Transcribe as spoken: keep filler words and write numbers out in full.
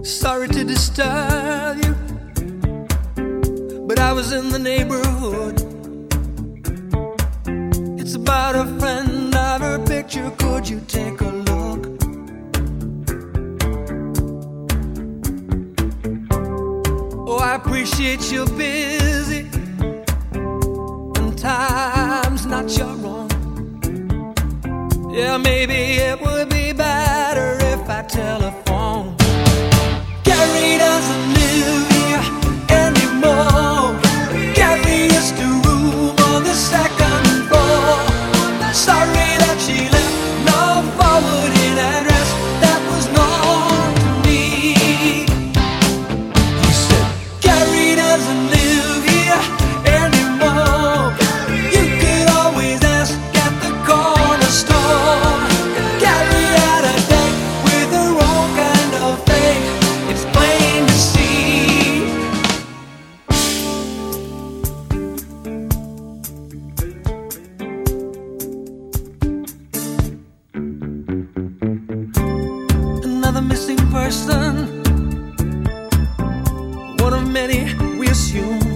Sorry to disturb you, but I was in the neighborhood. It's about a friend of her picture. Could you take a look? Oh, I appreciate you're busy and time's not your own. Yeah, maybe it would be better if I telephone. Gary doesn't live here anymore. Gary used to room on the second floor. Sorry that she left no forwarding address that was known to me. He said, Gary doesn't live here anymore. You could always ask at the corner store. Gary had a date with her own kind of fate. It's plain to see. Another missing person, one of many we assume.